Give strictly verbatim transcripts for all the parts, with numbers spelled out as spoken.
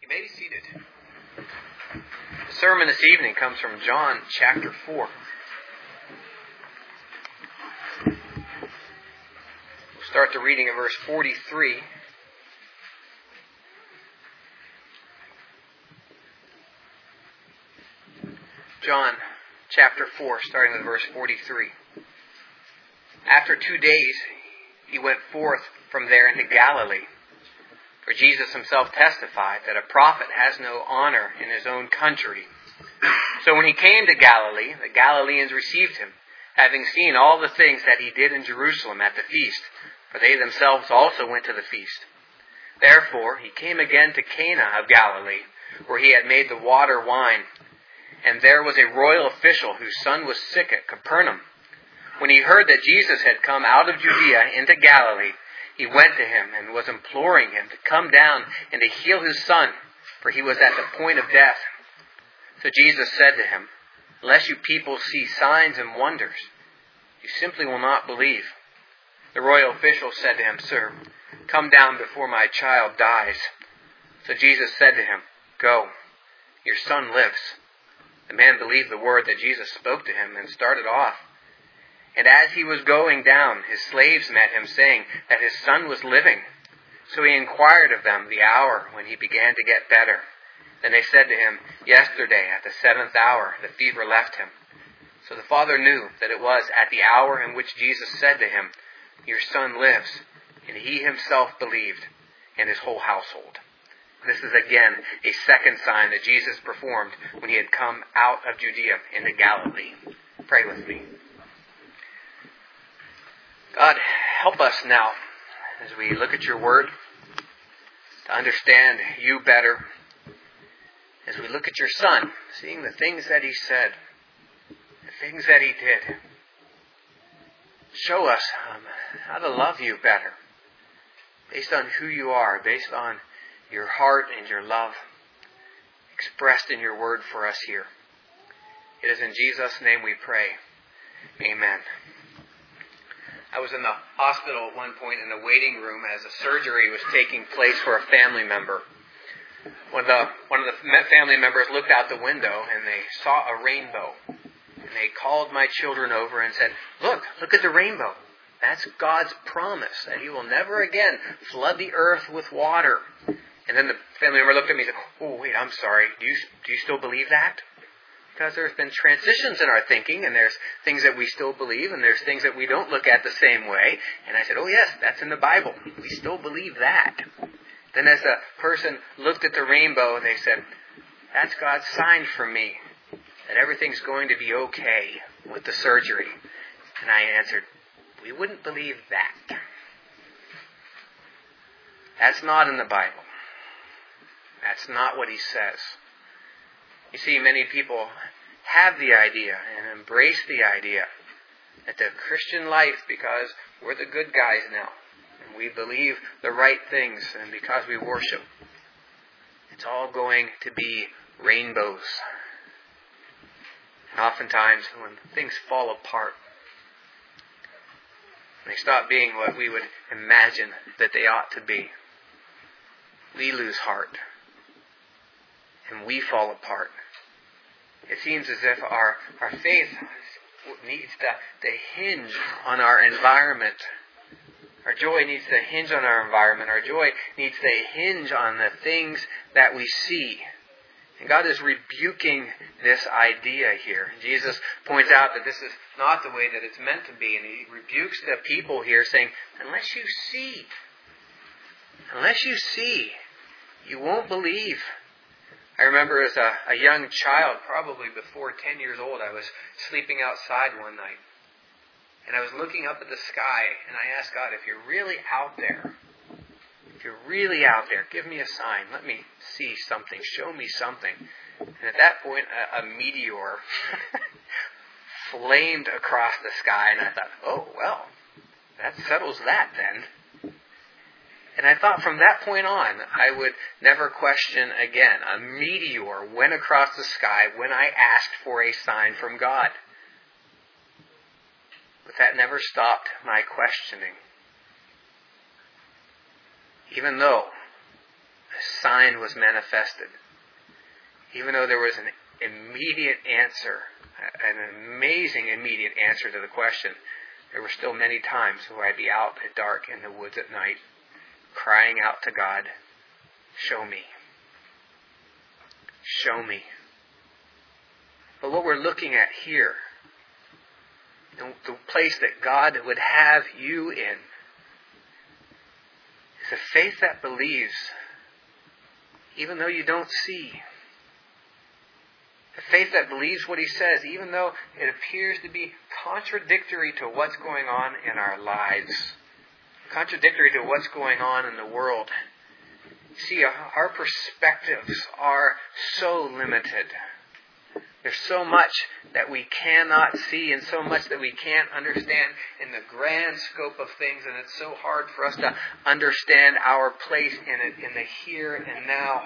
may be seated. The sermon this evening comes from John chapter four. We'll start the reading at verse forty-three. John chapter four, starting with verse forty-three. After two days, he went forth from there into Galilee. For Jesus himself testified that a prophet has no honor in his own country. So when he came to Galilee, the Galileans received him, having seen all the things that he did in Jerusalem at the feast, for they themselves also went to the feast. Therefore he came again to Cana of Galilee, where he had made the water wine. And there was a royal official whose son was sick at Capernaum. When he heard that Jesus had come out of Judea into Galilee, he went to him and was imploring him to come down and to heal his son, for he was at the point of death. So Jesus said to him, "Unless you people see signs and wonders, you simply will not believe." The royal official said to him, "Sir, come down before my child dies." So Jesus said to him, "Go, your son lives." The man believed the word that Jesus spoke to him and started off. And as he was going down, his slaves met him, saying that his son was living. So he inquired of them the hour when he began to get better. Then they said to him, "Yesterday at the seventh hour the fever left him." So the father knew that it was at the hour in which Jesus said to him, "Your son lives." And he himself believed, and his whole household. This is again a second sign that Jesus performed when he had come out of Judea into Galilee. Pray with me. God, help us now as we look at your word to understand you better. As we look at your son, seeing the things that he said, the things that he did. Show us um, how to love you better based on who you are, based on your heart and your love expressed in your word for us here. It is in Jesus' name we pray. Amen. I was in the hospital at one point in the waiting room as a surgery was taking place for a family member. One of the, one of the family members looked out the window and they saw a rainbow. And they called my children over and said, "Look, look at the rainbow. That's God's promise that He will never again flood the earth with water." And then the family member looked at me and said, "Oh, wait, I'm sorry. Do you, do you still believe that?" Because there's been transitions in our thinking, and there's things that we still believe, and there's things that we don't look at the same way. And I said, "Oh yes, that's in the Bible. We still believe that." Then as the person looked at the rainbow, they said, "That's God's sign for me, that everything's going to be okay with the surgery." And I answered, "We wouldn't believe that. That's not in the Bible. That's not what He says." You see, many people have the idea and embrace the idea that the Christian life, because we're the good guys now, and we believe the right things, and because we worship, it's all going to be rainbows. And oftentimes, when things fall apart, they stop being what we would imagine that they ought to be, we lose heart. And we fall apart. It seems as if our, our faith needs to, to hinge on our environment. Our joy needs to hinge on our environment. Our joy needs to hinge on the things that we see. And God is rebuking this idea here. Jesus points out that this is not the way that it's meant to be. And He rebukes the people here, saying, unless you see, unless you see, you won't believe. I remember as a, a young child, probably before ten years old, I was sleeping outside one night. And I was looking up at the sky, and I asked God, if you're really out there, if you're really out there, give me a sign. Let me see something. Show me something. And at that point, a, a meteor flamed across the sky, and I thought, oh, well, that settles that then. And I thought from that point on, I would never question again. A meteor went across the sky when I asked for a sign from God. But that never stopped my questioning. Even though a sign was manifested. Even though there was an immediate answer, an amazing immediate answer to the question, there were still many times where I'd be out at dark in the woods at night, crying out to God, show me. Show me. But what we're looking at here, the, the place that God would have you in, is a faith that believes, even though you don't see. A faith that believes what He says, even though it appears to be contradictory to what's going on in our lives. Contradictory to what's going on in the world. See, our perspectives are so limited. There's so much that we cannot see and so much that we can't understand in the grand scope of things, and it's so hard for us to understand our place in it, in the here and now.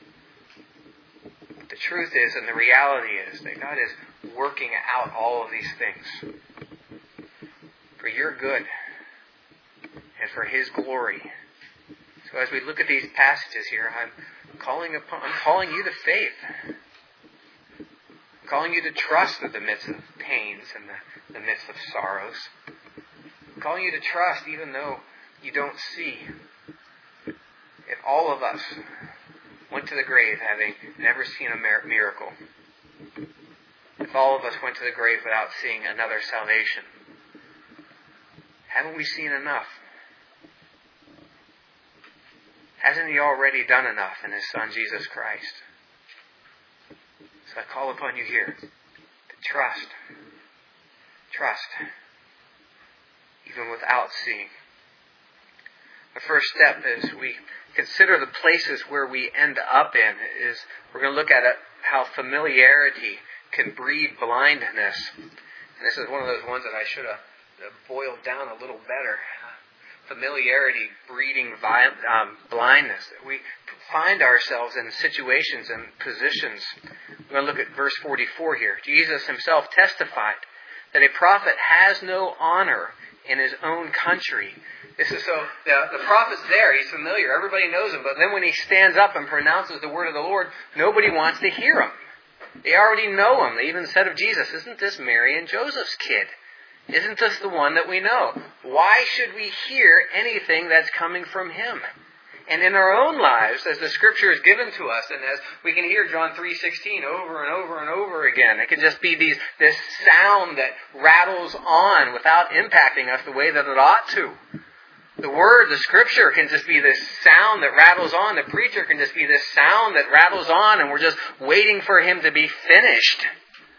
The truth is, and the reality is, that God is working out all of these things for your good and for His glory. So as we look at these passages here, I'm calling upon, I'm calling you to faith. I'm calling you to trust in the midst of pains and the, the midst of sorrows. I'm calling you to trust even though you don't see. If all of us went to the grave having never seen a miracle, if all of us went to the grave without seeing another salvation, haven't we seen enough? Hasn't He already done enough in His Son, Jesus Christ? So I call upon you here to trust. Trust. Even without seeing. The first step is we consider the places where we end up in. Is we're going to look at it, how familiarity can breed blindness. And this is one of those ones that I should have boiled down a little better. Familiarity breeding um, blindness. We find ourselves in situations and positions. We're going to look at verse forty-four here. Jesus Himself testified that a prophet has no honor in his own country. This is so, the, the prophet's there, he's familiar, everybody knows him, but then when he stands up and pronounces the word of the Lord, nobody wants to hear him. They already know him. They even said of Jesus, isn't this Mary and Joseph's kid? Isn't this the one that we know? Why should we hear anything that's coming from Him? And in our own lives, as the Scripture is given to us, and as we can hear John three sixteen over and over and over again, it can just be these this sound that rattles on without impacting us the way that it ought to. The Word, the Scripture can just be this sound that rattles on. The preacher can just be this sound that rattles on, and we're just waiting for Him to be finished.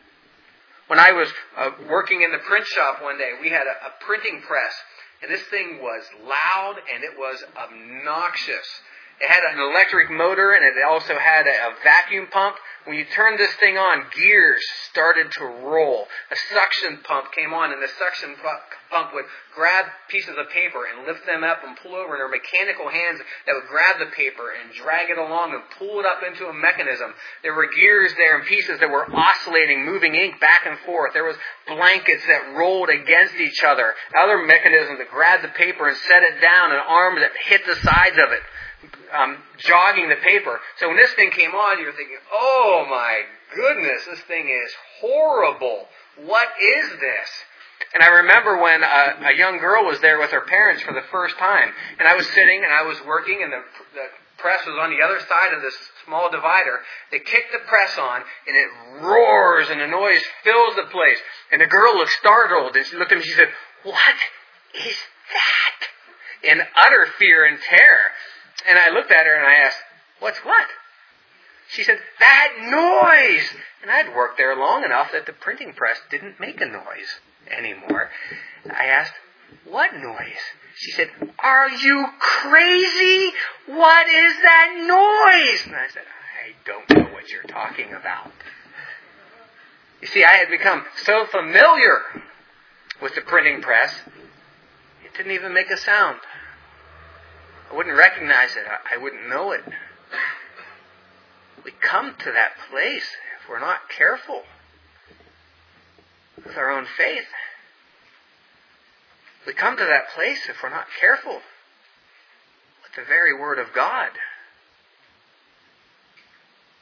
When I was uh, working in the print shop one day, we had a, a printing press. And this thing was loud and it was obnoxious. It had an electric motor and it also had a, a vacuum pump. When you turned this thing on, gears started to roll. A suction pump came on, and the suction pump would grab pieces of paper and lift them up and pull over, and there were mechanical hands that would grab the paper and drag it along and pull it up into a mechanism. There were gears there and pieces that were oscillating, moving ink back and forth. There was blankets that rolled against each other. Other mechanisms that grabbed the paper and set it down, and arms that hit the sides of it. Um, jogging the paper. So when this thing came on, you're thinking, oh my goodness, this thing is horrible. What is this? And I remember when a, a young girl was there with her parents for the first time, and I was sitting and I was working, and the, the press was on the other side of this small divider. They kicked the press on, and it roars, and the noise fills the place. And the girl looked startled, and she looked at me and she said, what is that? In utter fear and terror. And I looked at her and I asked, what's what? She said, that noise! And I'd worked there long enough that the printing press didn't make a noise anymore. I asked, what noise? She said, are you crazy? What is that noise? And I said, I don't know what you're talking about. You see, I had become so familiar with the printing press, it didn't even make a sound. I wouldn't recognize it. I wouldn't know it. We come to that place if we're not careful with our own faith. We come to that place if we're not careful with the very Word of God.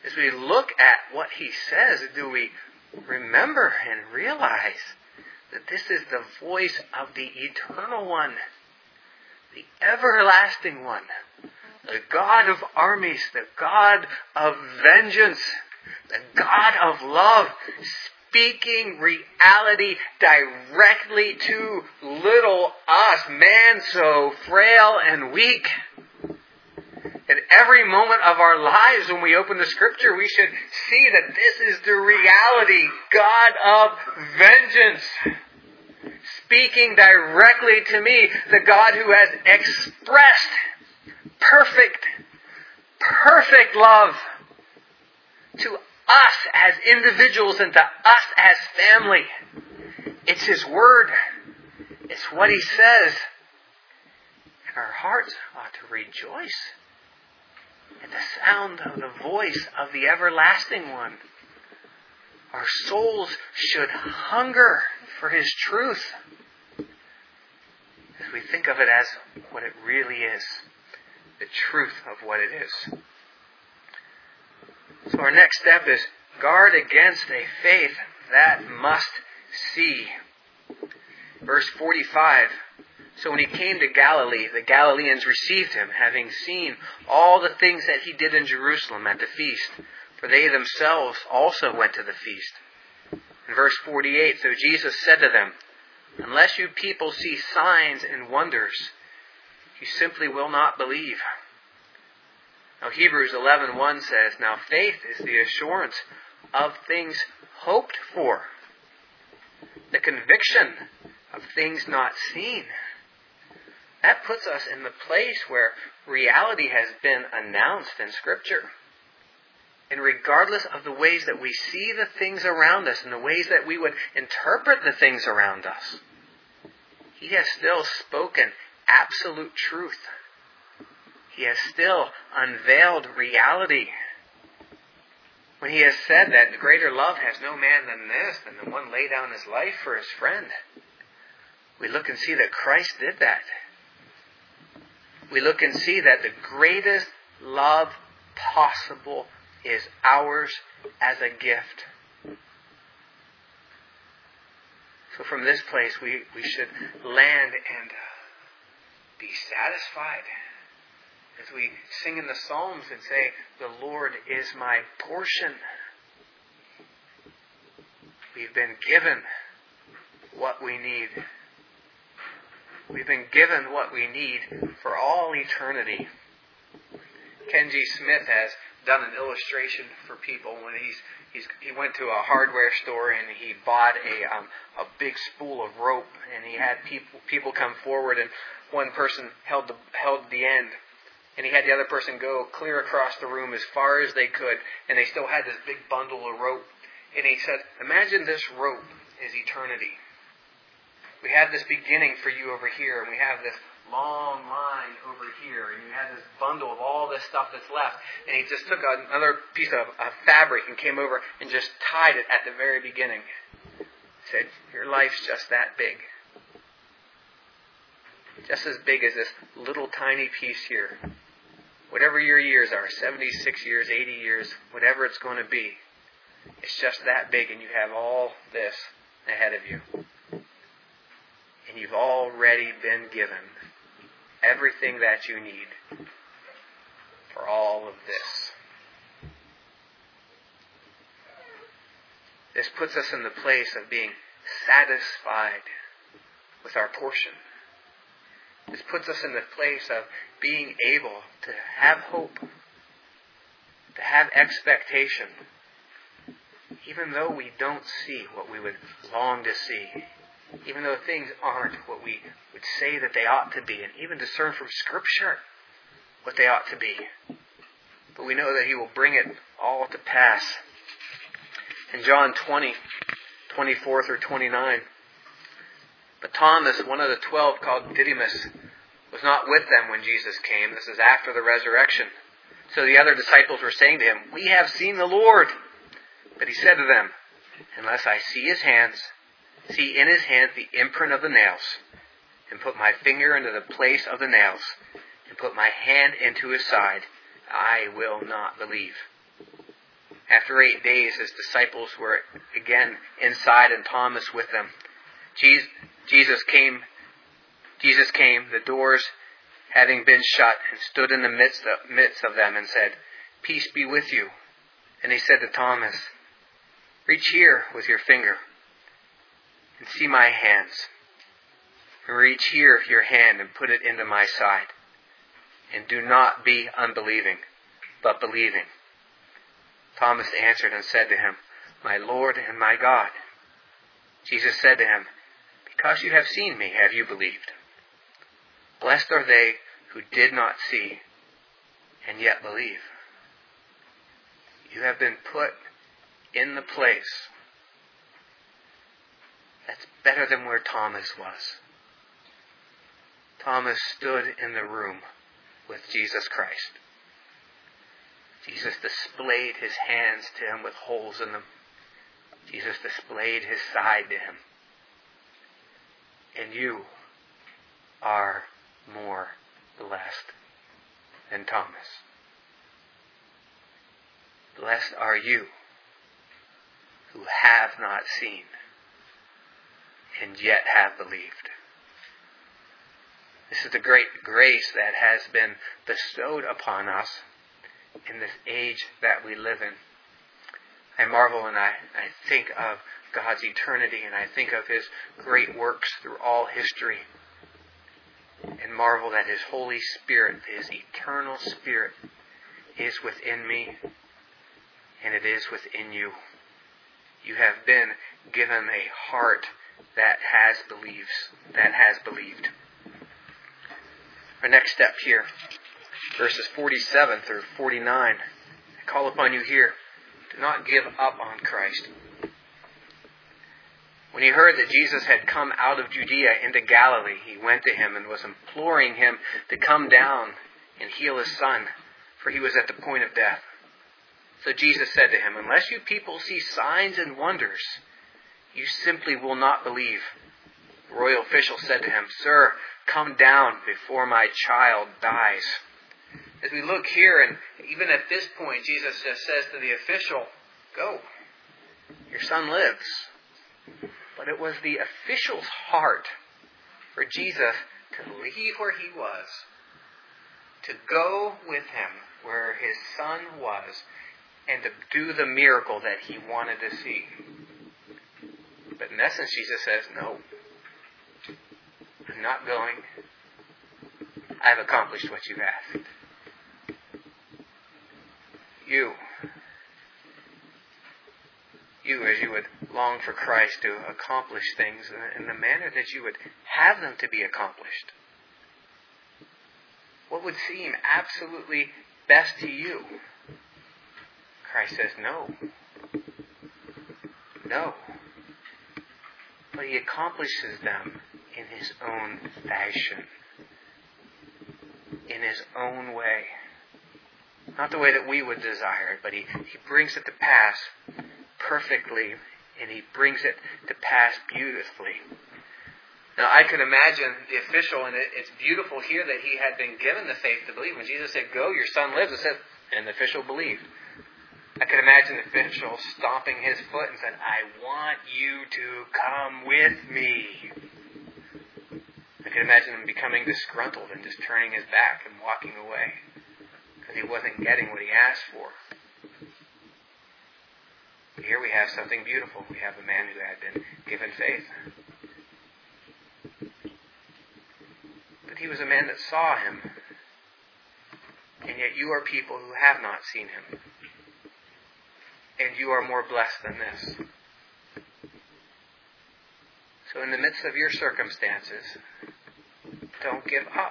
as we look at what he says, do we remember and realize that this is the voice of the eternal one, the everlasting one, the God of armies, the God of vengeance, the God of love, speaking reality directly to little us, man so frail and weak. At every moment of our lives when we open the Scripture, we should see that this is the reality, God of vengeance, speaking directly to me, the God who has expressed perfect, perfect love to us as individuals and to us as family. It's His Word. It's what He says. And our hearts ought to rejoice at the sound of the voice of the everlasting one. Our souls should hunger for His truth as we think of it as what it really is, the truth of what it is. So our next step is guard against a faith that must see. Verse forty-five. So when he came to Galilee, the Galileans received him, having seen all the things that he did in Jerusalem at the feast, for they themselves also went to the feast. In verse forty-eight, so Jesus said to them, unless you people see signs and wonders, you simply will not believe. Now Hebrews eleven one says, now faith is the assurance of things hoped for, the conviction of things not seen. That puts us in the place where reality has been announced in Scripture. And regardless of the ways that we see the things around us and the ways that we would interpret the things around us, He has still spoken absolute truth. He has still unveiled reality. When He has said that greater love has no man than this, than the one lay down his life for his friend, we look and see that Christ did that. We look and see that the greatest love possible is ours as a gift. So from this place we, we should land and be satisfied as we sing in the Psalms and say, the Lord is my portion. We've been given what we need. We've been given what we need for all eternity. Ken G. Smith has done an illustration for people when he's he's he went to a hardware store and he bought a um, a big spool of rope, and he had people people come forward, and one person held the held the end, and he had the other person go clear across the room as far as they could, and they still had this big bundle of rope. And he said, imagine this rope is eternity. We have this beginning for you over here, and we have this long line over here, and you have this bundle of all this stuff that's left. And he just took another piece of, of fabric and came over and just tied it at the very beginning. He said, your life's just that big. Just as big as this little tiny piece here. Whatever your years are, seventy-six years, eighty years, whatever it's going to be, it's just that big, and you have all this ahead of you. And you've already been given everything that you need for all of this. This puts us in the place of being satisfied with our portion. This puts us in the place of being able to have hope, to have expectation, even though we don't see what we would long to see. Even though things aren't what we would say that they ought to be, and even discern from Scripture what they ought to be. But we know that He will bring it all to pass. In John twenty, twenty-four through twenty-nine, but Thomas, one of the twelve called Didymus, was not with them when Jesus came. This is after the resurrection. So the other disciples were saying to him, we have seen the Lord. But He said to them, unless I see His hands, see in His hands the imprint of the nails, and put my finger into the place of the nails, and put my hand into His side, I will not believe. After eight days, his disciples were again inside and Thomas with them. Jesus came, Jesus came, the doors having been shut, and stood in the midst of, midst of them and said, "Peace be with you." And he said to Thomas, "Reach here with your finger and see my hands. And reach here your hand and put it into my side. And do not be unbelieving, but believing." Thomas answered and said to him, "My Lord and my God." Jesus said to him, "Because you have seen me, have you believed? Blessed are they who did not see and yet believe." You have been put in the place that's better than where Thomas was. Thomas stood in the room with Jesus Christ. Jesus displayed his hands to him with holes in them. Jesus displayed his side to him. And you are more blessed than Thomas. Blessed are you who have not seen and yet have believed. This is the great grace that has been bestowed upon us in this age that we live in. I marvel and I, I think of God's eternity, and I think of His great works through all history, and marvel that His Holy Spirit, His eternal Spirit, is within me, and it is within you. You have been given a heart that has believes, that has believed. Our next step here, verses forty-seven through forty-nine. I call upon you here, do not give up on Christ. When he heard that Jesus had come out of Judea into Galilee, he went to him and was imploring him to come down and heal his son, for he was at the point of death. So Jesus said to him, "Unless you people see signs and wonders, you simply will not believe." The royal official said to him, "Sir, come down before my child dies." As we look here, and even at this point, Jesus just says to the official, "Go, your son lives." But it was the official's heart for Jesus to leave where he was, to go with him where his son was, and to do the miracle that he wanted to see. But in essence, Jesus says, "No, I'm not going. I've accomplished what you've asked." You, you as you would long for Christ to accomplish things in the manner that you would have them to be accomplished, what would seem absolutely best to you? Christ says, "No. No." But he accomplishes them in his own fashion, in his own way. Not the way that we would desire it, but he, he brings it to pass perfectly, and he brings it to pass beautifully. Now, I could imagine the official, and it, it's beautiful here that he had been given the faith to believe. When Jesus said, "Go, your son lives," it said, and the official believed. I could imagine the official stomping his foot and said, "I want you to come with me." I could imagine him becoming disgruntled and just turning his back and walking away because he wasn't getting what he asked for. But here we have something beautiful. We have a man who had been given faith. But he was a man that saw him. And yet you are people who have not seen him. And you are more blessed than this. So in the midst of your circumstances, don't give up.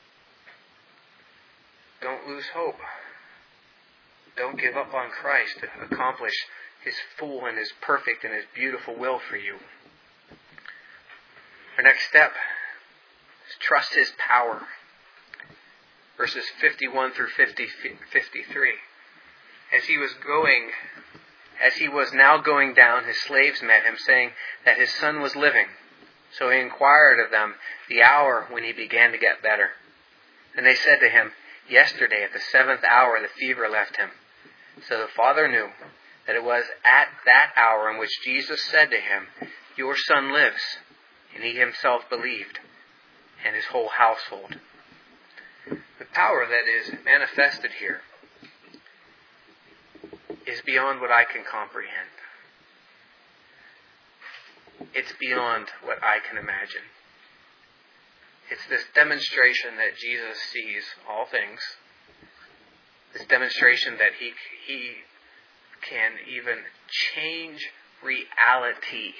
Don't lose hope. Don't give up on Christ to accomplish His full and His perfect and His beautiful will for you. Our next step is trust His power. Verses fifty-one through fifty, fifty-three. As he was going, as he was now going down, his slaves met him, saying that his son was living. So he inquired of them the hour when he began to get better. And they said to him, "Yesterday at the seventh hour the fever left him." So the father knew that it was at that hour in which Jesus said to him, "Your son lives." And he himself believed, and his whole household. The power that is manifested here is beyond what I can comprehend. It's beyond what I can imagine. It's this demonstration that Jesus sees all things. This demonstration that he, he can even change reality,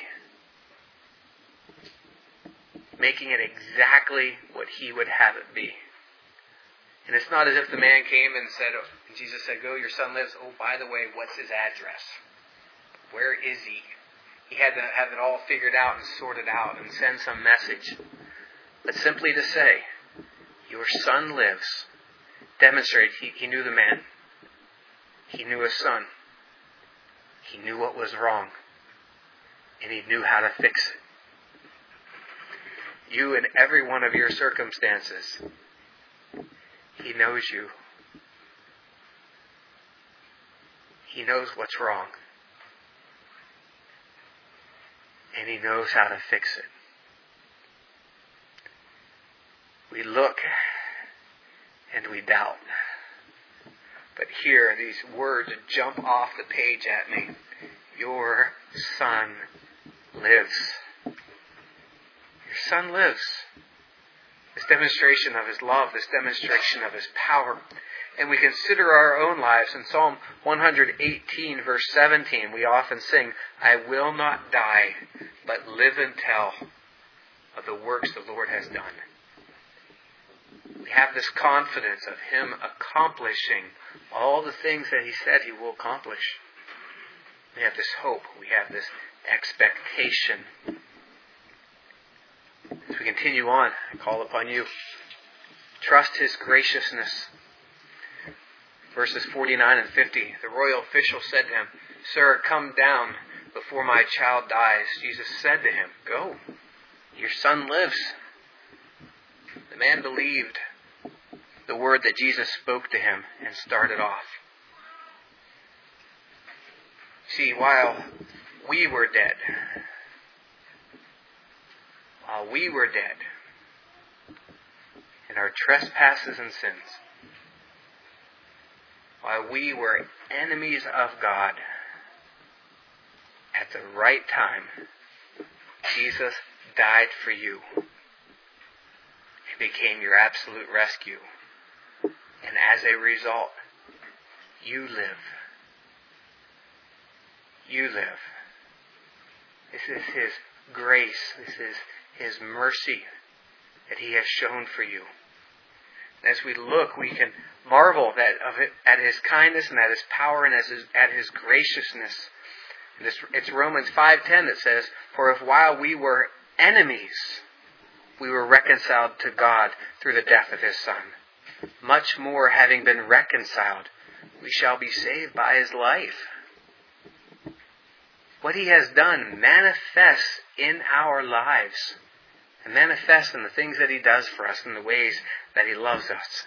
making it exactly what he would have it be. And it's not as if the man came and said, oh, and Jesus said, "Go, your son lives. Oh, by the way, what's his address? Where is he?" He had to have it all figured out and sorted out and send some message. But simply to say, "Your son lives," demonstrated he, he knew the man. He knew his son. He knew what was wrong. And he knew how to fix it. You in every one of your circumstances, he knows you. He knows what's wrong. And he knows how to fix it. We look and we doubt. But here, these words jump off the page at me. Your son lives. Your son lives. This demonstration of his love, this demonstration of his power. And we consider our own lives. In Psalm one eighteen, verse seventeen, we often sing, "I will not die, but live and tell of the works the Lord has done." We have this confidence of him accomplishing all the things that he said he will accomplish. We have this hope. We have this expectation. As we continue on, I call upon you. Trust his graciousness. Verses forty-nine and fifty. The royal official said to him, "Sir, come down before my child dies." Jesus said to him, "Go, your son lives." The man believed the word that Jesus spoke to him and started off. See, while we were dead, while we were dead in our trespasses and sins, while we were enemies of God, at the right time, Jesus died for you. He became your absolute rescue. And as a result, you live. You live. This is his grace. This is his mercy that he has shown for you. And as we look, we can marvel that of it, at his kindness and at his power and as his, at his graciousness. And this, it's Romans five ten that says, "For if while we were enemies, we were reconciled to God through the death of his Son, much more having been reconciled, we shall be saved by his life." What he has done manifests in our lives and manifests in the things that he does for us, in the ways that he loves us.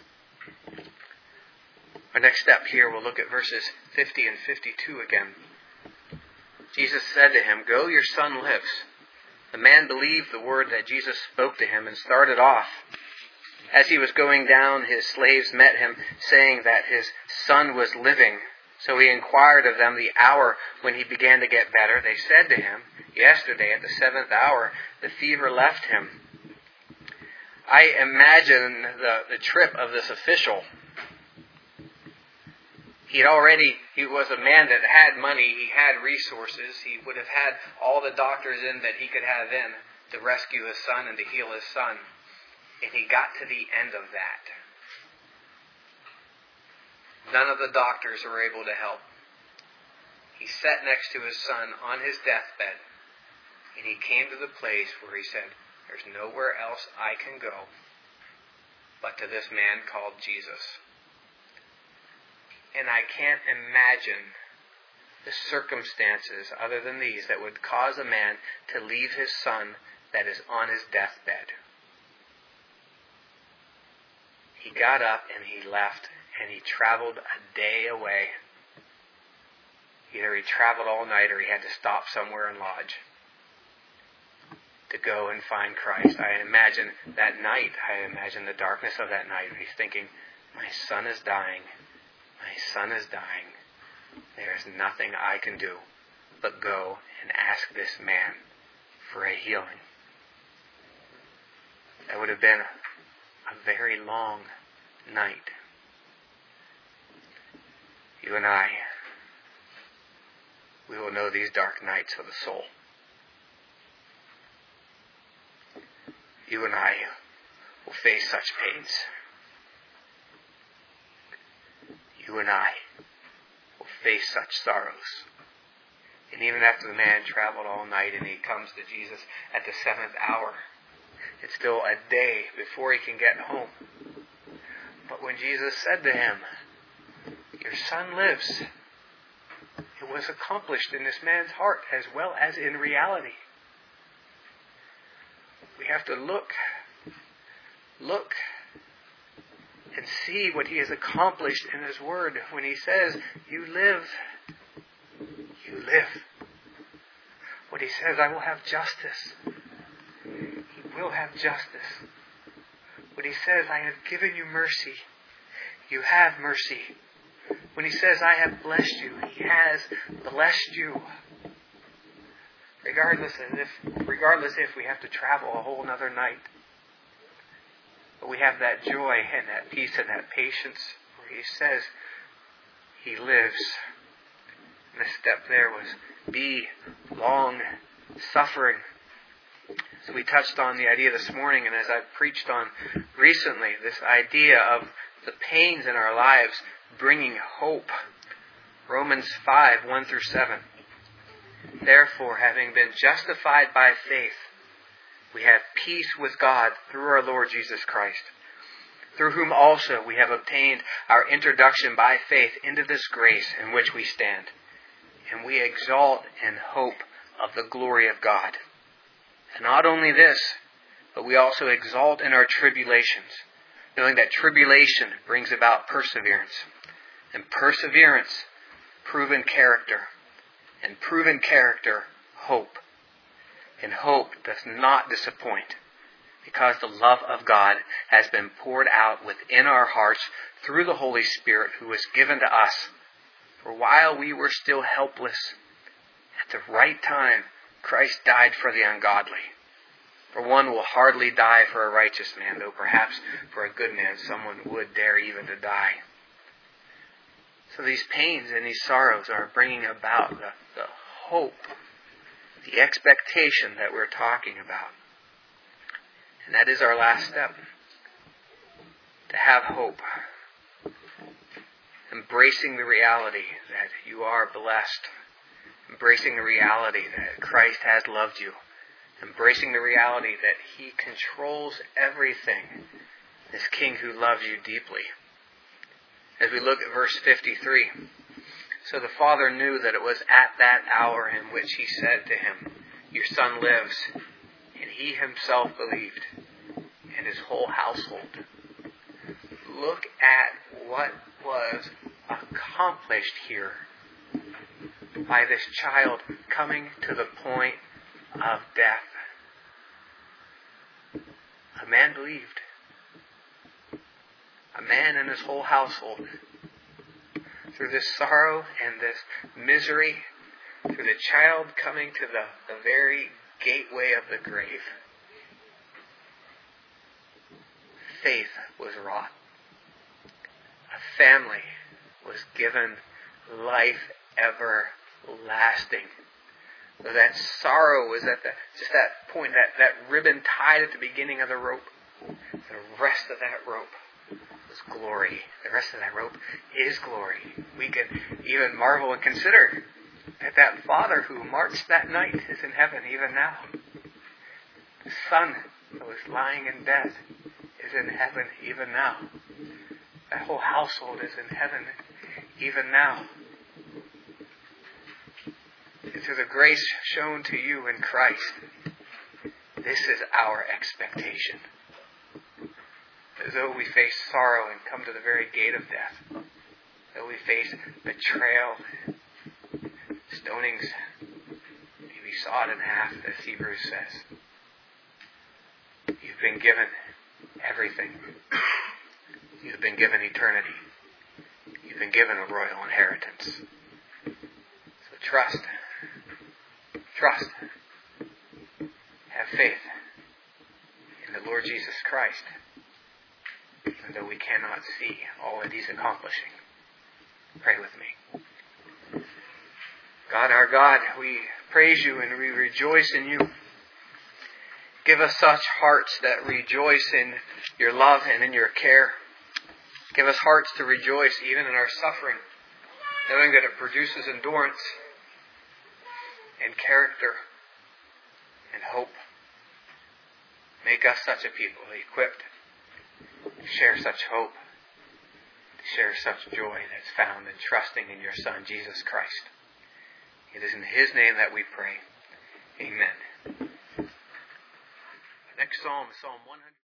Our next step here, we'll look at verses fifty and fifty-two again. Jesus said to him, "Go, your son lives." The man believed the word that Jesus spoke to him and started off. As he was going down, his slaves met him, saying that his son was living. So he inquired of them the hour when he began to get better. They said to him, "Yesterday at the seventh hour, the fever left him." I imagine the, the trip of this official. He had already, he was a man that had money, he had resources, he would have had all the doctors in that he could have in to rescue his son and to heal his son. And he got to the end of that. None of the doctors were able to help. He sat next to his son on his deathbed, and he came to the place where he said, "There's nowhere else I can go but to this man called Jesus." And I can't imagine the circumstances other than these that would cause a man to leave his son that is on his deathbed. He got up and he left, and he traveled a day away Either he traveled all night or he had to stop somewhere and lodge to go and find Christ. I imagine that night, I imagine the darkness of that night. He's thinking, my son is dying. My son is dying. There is nothing I can do but go and ask this man for a healing. That would have been a very long night. You and I, we will know these dark nights of the soul. You and I will face such pains. You and I will face such sorrows. And even after the man traveled all night and he comes to Jesus at the seventh hour, it's still a day before he can get home. But when Jesus said to him, your son lives, it was accomplished in this man's heart as well as in reality. We have to look, look, and see what he has accomplished in his word when he says, you live, you live. What he says, I will have justice. He will have justice. When he says, I have given you mercy, you have mercy. When he says, I have blessed you, he has blessed you. Regardless if, regardless if we have to travel a whole another night. But we have that joy and that peace and that patience where he says, he lives. And the step there was be long suffering. So we touched on the idea this morning, and as I've preached on recently, this idea of the pains in our lives bringing hope. Romans five, one through seven. Therefore, having been justified by faith, we have peace with God through our Lord Jesus Christ, through whom also we have obtained our introduction by faith into this grace in which we stand, and we exalt in hope of the glory of God. And not only this, but we also exalt in our tribulations, knowing that tribulation brings about perseverance, and perseverance, proven character, and proven character, hope. And hope does not disappoint, because the love of God has been poured out within our hearts through the Holy Spirit who was given to us. For while we were still helpless, at the right time, Christ died for the ungodly. For one will hardly die for a righteous man, though perhaps for a good man someone would dare even to die. So these pains and these sorrows are bringing about the, the hope, the expectation that we're talking about. And that is our last step. To have hope. Embracing the reality that you are blessed. Embracing the reality that Christ has loved you. Embracing the reality that He controls everything. This King who loves you deeply. As we look at verse fifty-three. So the Father knew that it was at that hour in which He said to him, your son lives. And He Himself believed, and His whole household. Look at what was accomplished here by this child coming to the point of death. A man believed. A man and his whole household. Through this sorrow and this misery, through the child coming to the, the very gateway of the grave, faith was wrought. A family was given life everlasting. So that sorrow was at the, just that point, that, that ribbon tied at the beginning of the rope. The rest of that rope was glory. The rest of that rope is glory. We can even marvel and consider that that Father who marched that night is in heaven even now. The Son that was lying in death is in heaven even now. That whole household is in heaven even now. And through the grace shown to you in Christ, this is our expectation. As though we face sorrow and come to the very gate of death, though we face betrayal, stonings may be sawed in half, as Hebrews says. You've been given everything. You've been given eternity. You've been given a royal inheritance. So trust. Trust. Have faith in the Lord Jesus Christ, even though we cannot see all that He's accomplishing. Pray with me. God, our God, we praise You and we rejoice in You. Give us such hearts that rejoice in Your love and in Your care. Give us hearts to rejoice even in our suffering, knowing that it produces endurance and character and hope. Make us such a people, equipped to share such hope, to share such joy that's found in trusting in Your Son, Jesus Christ. It is in His name that we pray. Amen. The next psalm is Psalm one hundred.